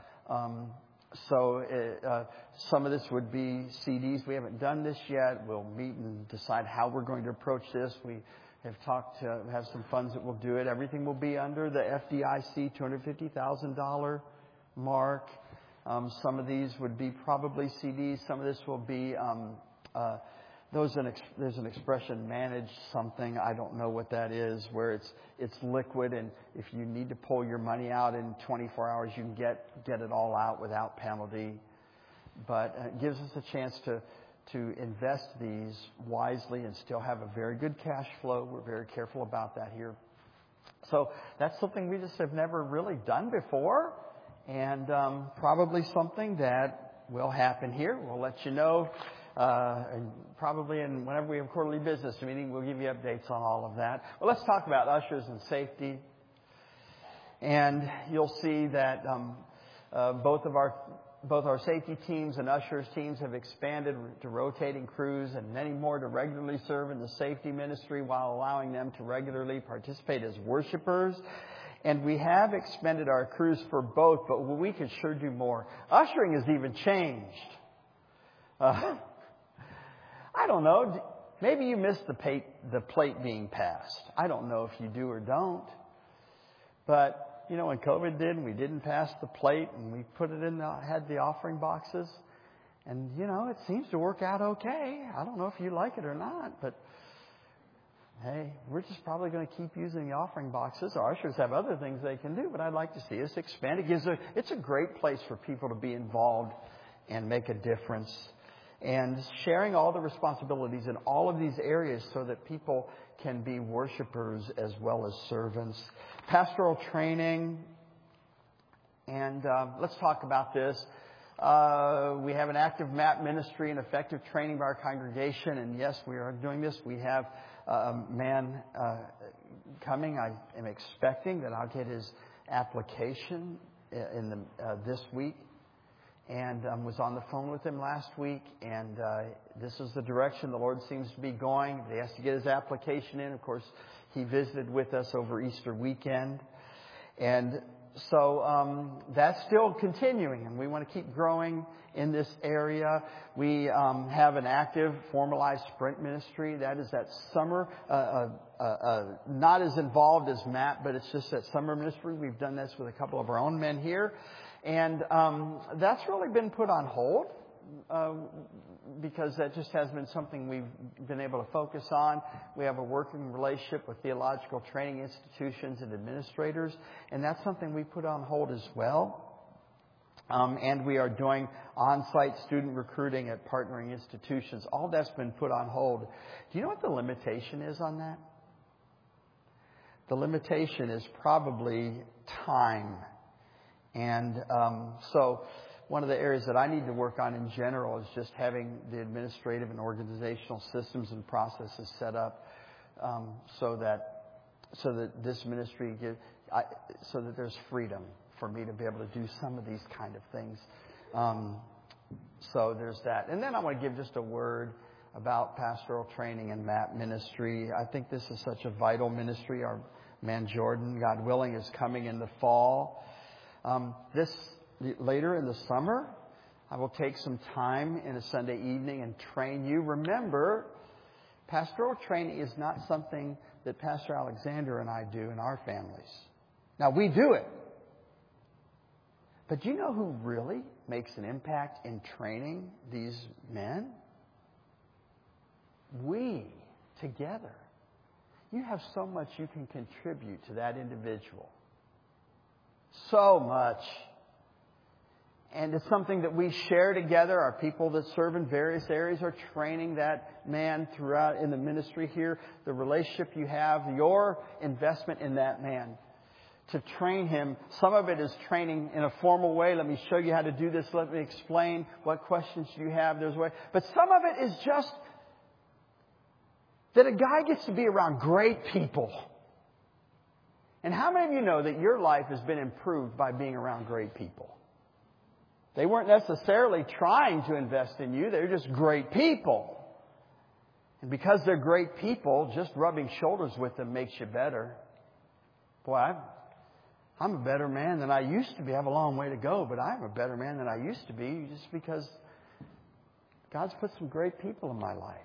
Some of this would be CDs. We haven't done this yet. We'll meet and decide how we're going to approach this. We have some funds that will do it. Everything will be under the FDIC $250,000 mark. Some of these would be probably CDs. Some of this will be there's an expression, manage something. I don't know what that is, where it's liquid, and if you need to pull your money out in 24 hours, you can get it all out without penalty. But it gives us a chance to invest these wisely and still have a very good cash flow. We're very careful about that here. So that's something we just have never really done before, and probably something that will happen here. We'll let you know. And probably whenever we have a quarterly business meeting, we'll give you updates on all of that. Well, let's talk about ushers and safety. And you'll see that both our safety teams and ushers teams have expanded to rotating crews, and many more to regularly serve in the safety ministry while allowing them to regularly participate as worshipers. And we have expanded our crews for both, but we could sure do more. Ushering has even changed. I don't know. Maybe you missed the plate being passed. I don't know if you do or don't. But, when COVID did, we didn't pass the plate, and we put it had the offering boxes. And, it seems to work out okay. I don't know if you like it or not, but hey, we're just probably going to keep using the offering boxes. Our ushers have other things they can do, but I'd like to see us expand. It's a great place for people to be involved and make a difference. And sharing all the responsibilities in all of these areas so that people can be worshipers as well as servants. Pastoral training. And let's talk about this. We have an active MAP ministry and effective training of our congregation. And yes, we are doing this. We have a man coming. I am expecting that I'll get his application this week. And was on the phone with him last week, and this is the direction the Lord seems to be going. He has to get his application in. Of course, he visited with us over Easter weekend. And so that's still continuing, and we want to keep growing in this area. We have an active, formalized sprint ministry. That is that summer, not as involved as Matt, but it's just that summer ministry. We've done this with a couple of our own men here. And that's really been put on hold because that just has been something we've been able to focus on. We have a working relationship with theological training institutions and administrators, and that's something we put on hold as well. And we are doing on-site student recruiting at partnering institutions. All that's been put on hold. Do you know what the limitation is on that? The limitation is probably time. And so one of the areas that I need to work on in general is just having the administrative and organizational systems and processes set up so that this ministry so that there's freedom for me to be able to do some of these kind of things. So there's that. And then I want to give just a word about pastoral training and MAP ministry. I think this is such a vital ministry. Our man Jordan, God willing, is coming in the fall. Later in the summer, I will take some time in a Sunday evening and train you. Remember, pastoral training is not something that Pastor Alexander and I do in our families. Now, we do it. But do you know who really makes an impact in training these men? We, together. You have so much you can contribute to that individual. So much. And it's something that we share together. Our people that serve in various areas are training that man throughout in the ministry here. The relationship you have, your investment in that man to train him. Some of it is training in a formal way. Let me show you how to do this. Let me explain what questions you have. There's a way. But some of it is just that a guy gets to be around great people. And how many of you know that your life has been improved by being around great people? They weren't necessarily trying to invest in you. They're just great people. And because they're great people, just rubbing shoulders with them makes you better. Boy, I'm a better man than I used to be. I have a long way to go, but I'm a better man than I used to be just because God's put some great people in my life.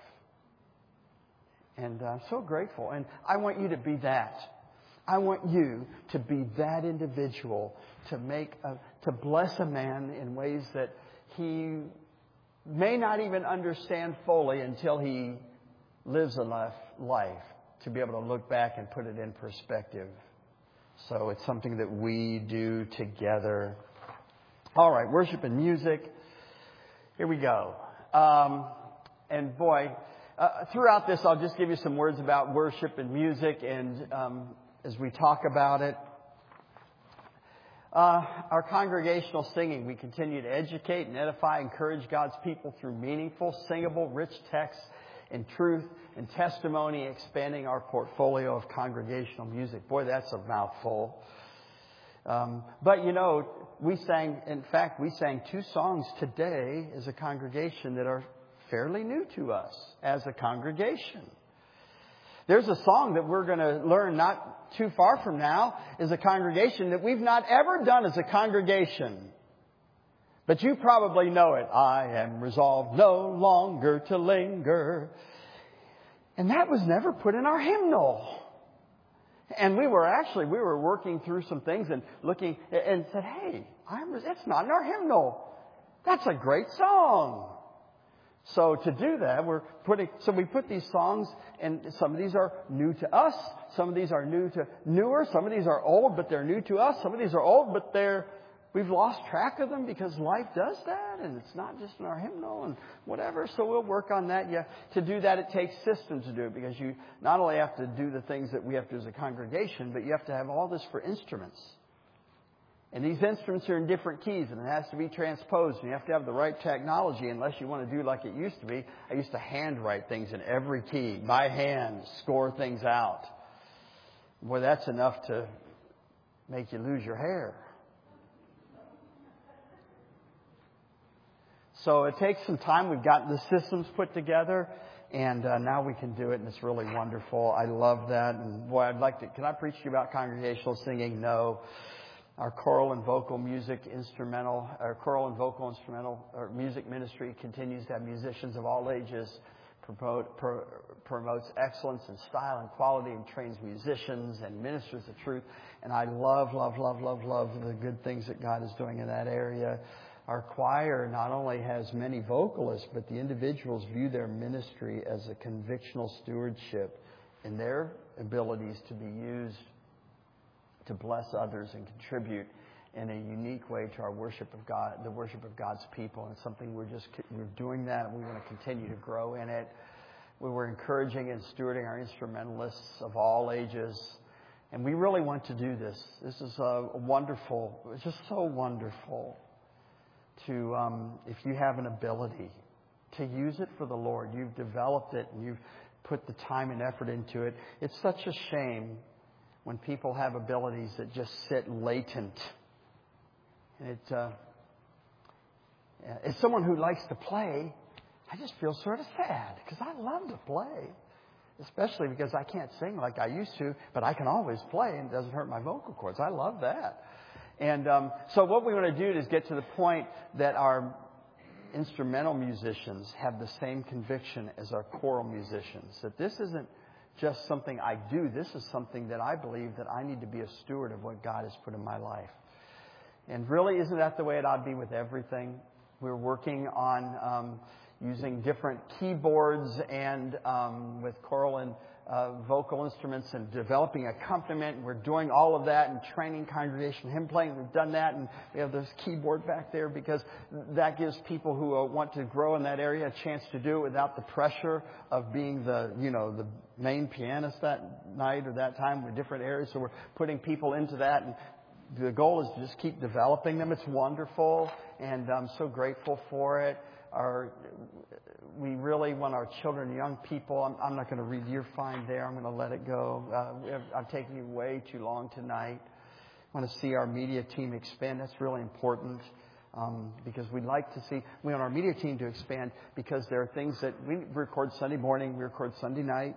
And I'm so grateful. And I want you to be that. I want you to be that individual to bless a man in ways that he may not even understand fully until he lives a life to be able to look back and put it in perspective. So it's something that we do together. All right, worship and music. Here we go. And boy, throughout this, I'll just give you some words about worship and music, and as we talk about it. Our congregational singing, we continue to educate and edify, encourage God's people through meaningful, singable, rich texts and truth and testimony, expanding our portfolio of congregational music. Boy, that's a mouthful. But you know, we sang 2 songs today as a congregation that are fairly new to us as a congregation. There's a song that we're going to learn not too far from now as a congregation that we've not ever done as a congregation. But you probably know it. I am resolved no longer to linger. And that was never put in our hymnal. And we were working through some things and looking and said, hey, it's not in our hymnal. That's a great song. So to do that, we put these songs, and some of these are new to us. Some of these are newer. Some of these are old, but they're new to us. Some of these are old, but we've lost track of them because life does that, and it's not just in our hymnal and whatever. So we'll work on that. To do that, it takes systems to do it, because you not only have to do the things that we have to do as a congregation, but you have to have all this for instruments. And these instruments are in different keys, and it has to be transposed, and you have to have the right technology unless you want to do like it used to be. I used to handwrite things in every key, by hand, score things out. Boy, that's enough to make you lose your hair. So it takes some time. We've got the systems put together, and now we can do it, and it's really wonderful. I love that. And boy, can I preach to you about congregational singing? No. Our choral and vocal music music ministry continues to have musicians of all ages, promotes excellence in style and quality, and trains musicians and ministers of truth. And I love the good things that God is doing in that area. Our choir not only has many vocalists, but the individuals view their ministry as a convictional stewardship in their abilities to be used to bless others and contribute in a unique way to our worship of God, the worship of God's people. And it's something we're doing that, and we want to continue to grow in it. We were encouraging and stewarding our instrumentalists of all ages, and we really want to do this. This is it's just so wonderful to, if you have an ability, to use it for the Lord. You've developed it, and you've put the time and effort into it. It's such a shame when people have abilities that just sit latent. And as someone who likes to play, I just feel sort of sad, because I love to play, especially because I can't sing like I used to, but I can always play, and it doesn't hurt my vocal cords. I love that. And so what we want to do is get to the point that our instrumental musicians have the same conviction as our choral musicians, that this isn't just something I do. This is something that I believe that I need to be a steward of what God has put in my life. And really, isn't that the way it ought to be with everything? We're working on using different keyboards and with choral and vocal instruments and developing accompaniment. And we're doing all of that and training congregational hymn playing. We've done that, and we have this keyboard back there because that gives people who want to grow in that area a chance to do it without the pressure of being the main pianist that night or that time. We're different areas, so we're putting people into that, and the goal is to just keep developing them. It's wonderful, and I'm so grateful for it. We really want our children and young people. I'm not going to read your find there. I'm going to let it go. I've taken you way too long tonight. I want to see our media team expand. That's really important because we want our media team to expand, because there are things that we record Sunday morning, we record Sunday night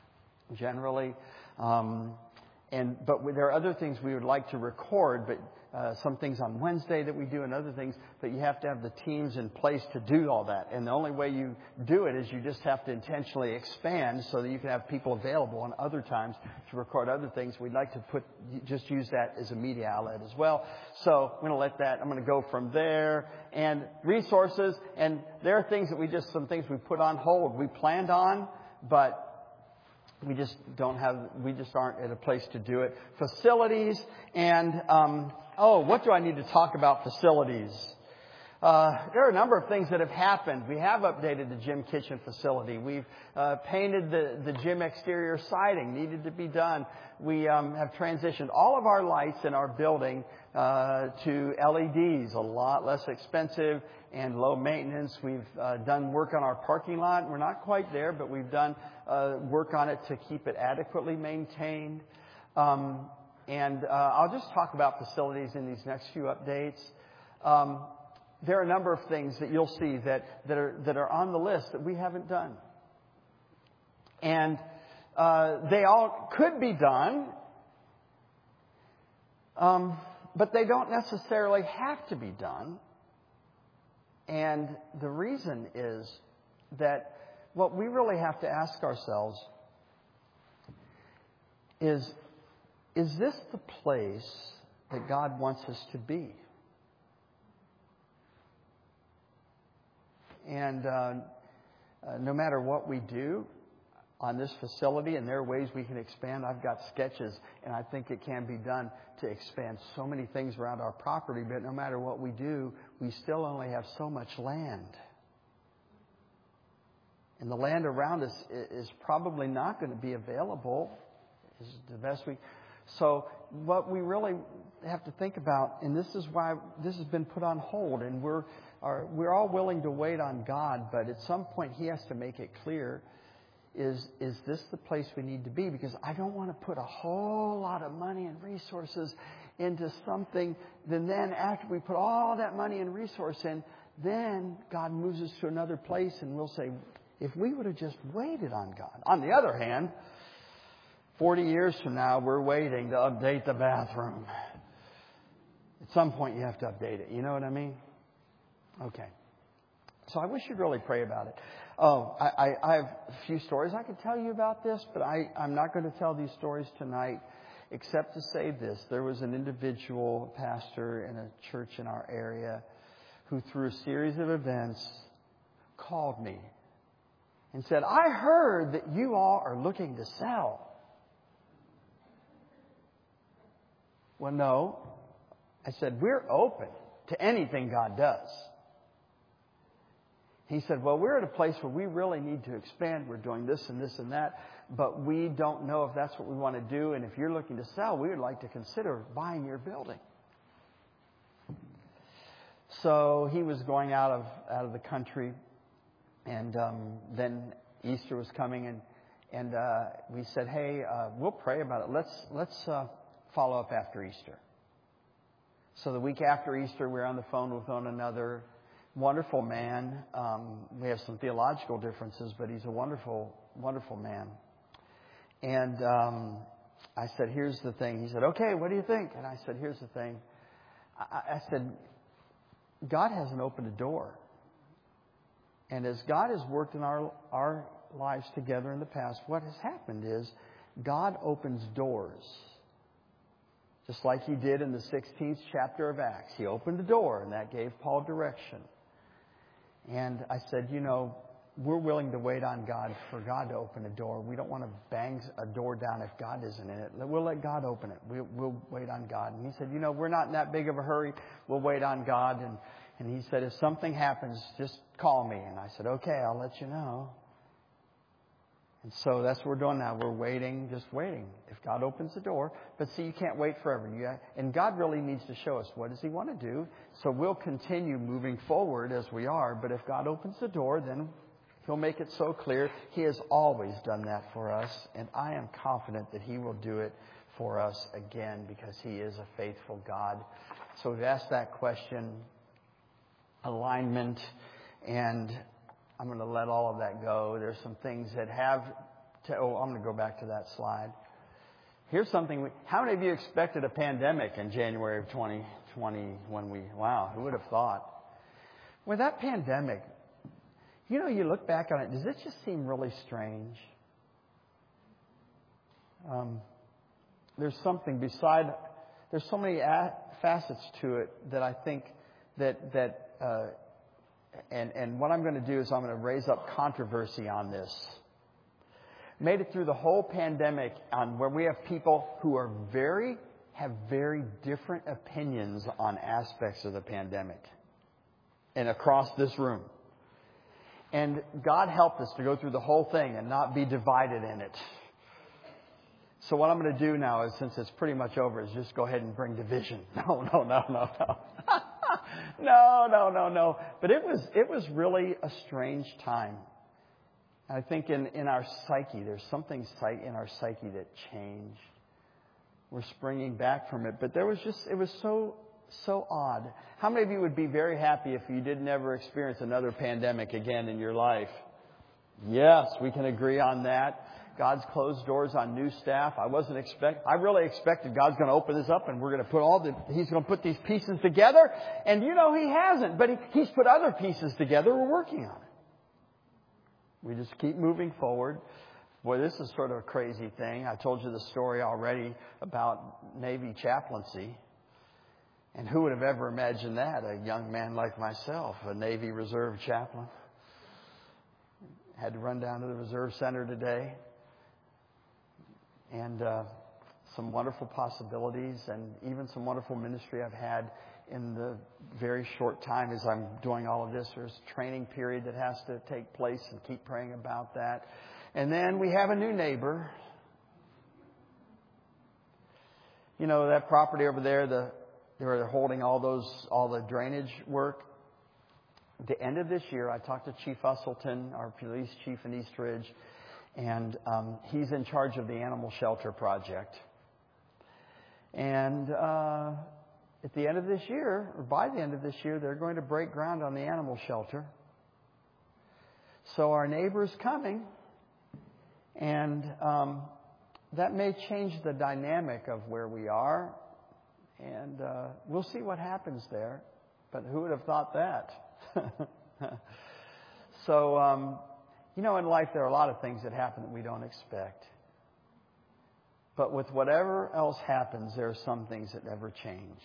generally. But there are other things we would like to record, but some things on Wednesday that we do and other things, but you have to have the teams in place to do all that. And the only way you do it is you just have to intentionally expand so that you can have people available on other times to record other things. We'd like to just use that as a media outlet as well. So I'm going to go from there. And resources, and there are things that some things we put on hold. We planned on, but we just aren't at a place to do it. Facilities and, what do I need to talk about facilities? There are a number of things that have happened. We have updated the gym kitchen facility. We've painted the gym exterior siding, needed to be done. We have transitioned all of our lights in our building to LEDs, a lot less expensive and low maintenance. We've done work on our parking lot. We're not quite there, but we've done work on it to keep it adequately maintained. And I'll just talk about facilities in these next few updates. There are a number of things that you'll see that are on the list that we haven't done. And they all could be done, but they don't necessarily have to be done. And the reason is that what we really have to ask ourselves is this the place that God wants us to be? And no matter what we do on this facility, and there are ways we can expand. I've got sketches, and I think it can be done to expand so many things around our property. But no matter what we do, we still only have so much land. And the land around us is probably not going to be available. Is the best we. So what we really have to think about, and this is why this has been put on hold, and we're all willing to wait on God, but at some point He has to make it clear, is this the place we need to be? Because I don't want to put a whole lot of money and resources into something, then after we put all that money and resource in, then God moves us to another place, and we'll say, if we would have just waited on God. On the other hand, 40 years from now, we're waiting to update the bathroom. At some point, you have to update it. You know what I mean? Okay. So I wish you'd really pray about it. Oh, I have a few stories I could tell you about this, but I'm not going to tell these stories tonight, except to say this. There was an individual pastor in a church in our area who, through a series of events, called me and said, I heard that you all are looking to sell. Well, no. I said, we're open to anything God does. He said, well, we're at a place where we really need to expand. We're doing this and this and that, but we don't know if that's what we want to do. And if you're looking to sell, we would like to consider buying your building. So he was going out of the country, and then Easter was coming, and we said, hey, we'll pray about it. Let's follow up after Easter. So the week after Easter, we're on the phone with one another. Wonderful man. We have some theological differences, but he's a wonderful, wonderful man. And I said, here's the thing. He said, okay, what do you think? And I said, here's the thing. I said, God hasn't opened a door. And as God has worked in our lives together in the past, what has happened is God opens doors. Just like He did in the 16th chapter of Acts. He opened a door, and that gave Paul direction. And I said, we're willing to wait on God for God to open a door. We don't want to bang a door down if God isn't in it. We'll let God open it. We'll wait on God. And he said, we're not in that big of a hurry. We'll wait on God. And he said, if something happens, just call me. And I said, okay, I'll let you know. And so that's what we're doing now. We're waiting, just waiting. If God opens the door. But see, you can't wait forever. And God really needs to show us what does He want to do. So we'll continue moving forward as we are. But if God opens the door, then He'll make it so clear. He has always done that for us. And I am confident that He will do it for us again because He is a faithful God. So we've asked that question, alignment, and I'm going to let all of that go. There's some things that have I'm going to go back to that slide. Here's something. How many of you expected a pandemic in January of 2020 wow, who would have thought? Well, that pandemic, you look back on it, does it just seem really strange? There's something there's so many facets to it that I think and what I'm going to do is I'm going to raise up controversy on this. Made it through the whole pandemic on where we have people who are have very different opinions on aspects of the pandemic and across this room. And God helped us to go through the whole thing and not be divided in it. So what I'm going to do now is, since it's pretty much over, is just go ahead and bring division. No. No. But it was really a strange time. I think in our psyche, there's something in our psyche that changed. We're springing back from it. But it was so odd. How many of you would be very happy if you did never experience another pandemic again in your life? Yes, we can agree on that. God's closed doors on new staff. I really expected God's going to open this up and we're going to He's going to put these pieces together. And He hasn't, but He's put other pieces together. We're working on it. We just keep moving forward. Boy, this is sort of a crazy thing. I told you the story already about Navy chaplaincy. And who would have ever imagined that? A young man like myself, a Navy Reserve chaplain. Had to run down to the Reserve Center today. And some wonderful possibilities and even some wonderful ministry I've had in the very short time as I'm doing all of this. There's a training period that has to take place, and keep praying about that. And then we have a new neighbor. That property over there, they're holding all the drainage work. At the end of this year, I talked to Chief Usselton, our police chief in East Ridge, and he's in charge of the animal shelter project. And at the end of this year, or by the end of this year, they're going to break ground on the animal shelter. So our neighbor's coming, and that may change the dynamic of where we are. And we'll see what happens there. But who would have thought that? So, in life there are a lot of things that happen that we don't expect. But with whatever else happens, there are some things that never change.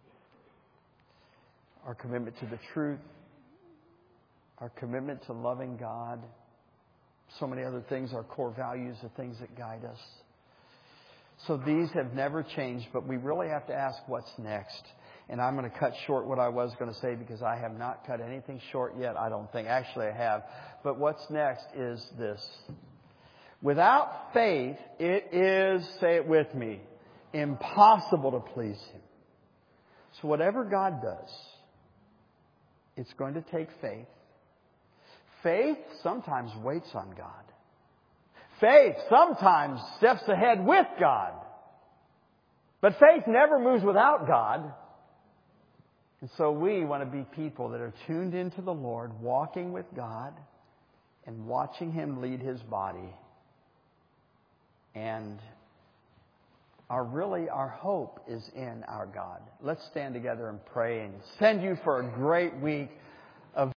Our commitment to the truth, our commitment to loving God, so many other things, our core values, the things that guide us. So these have never changed, but we really have to ask what's next. And I'm going to cut short what I was going to say because I have not cut anything short yet, I don't think. Actually, I have. But what's next is this. Without faith, it is, say it with me, impossible to please Him. So whatever God does, it's going to take faith. Faith sometimes waits on God. Faith sometimes steps ahead with God. But faith never moves without God. And so we want to be people that are tuned into the Lord, walking with God and watching Him lead His body. And our hope is in our God. Let's stand together and pray and send you for a great week